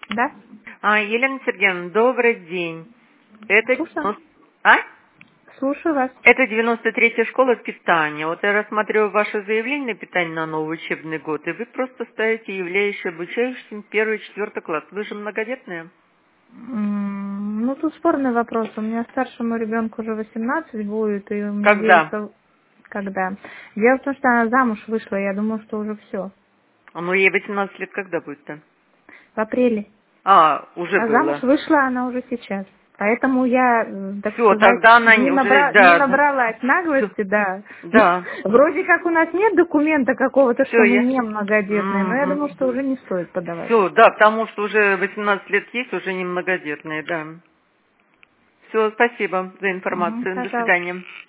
Да? Елена Сергеевна, добрый день. Это Слушаю. А? Слушаю вас. Это 93-я школа питания. Вот я рассматриваю ваше заявление на питание на новый учебный год, и вы просто ставите являющие обучающимся 1-4 класс. Вы же многодетная? Ну, тут спорный вопрос. У меня старшему ребенку уже 18 будет, и у меня Когда? девушка... Когда? Дело в том, что она замуж вышла, я думаю, что уже все. Ну, ей 18 лет когда будет-то? В апреле. Уже А замуж было. вышла она уже сейчас. Поэтому я, так Все, сказать, тогда она не, уже, не да. набралась Всё. наглости, да. Да. Вроде как у нас нет документа какого-то, Все, что мы я... не многодетные, но я думаю, что уже не стоит подавать. Все, да, потому что уже 18 лет есть, уже не многодетные, да. Все, спасибо за информацию. До Пожалуйста. свидания.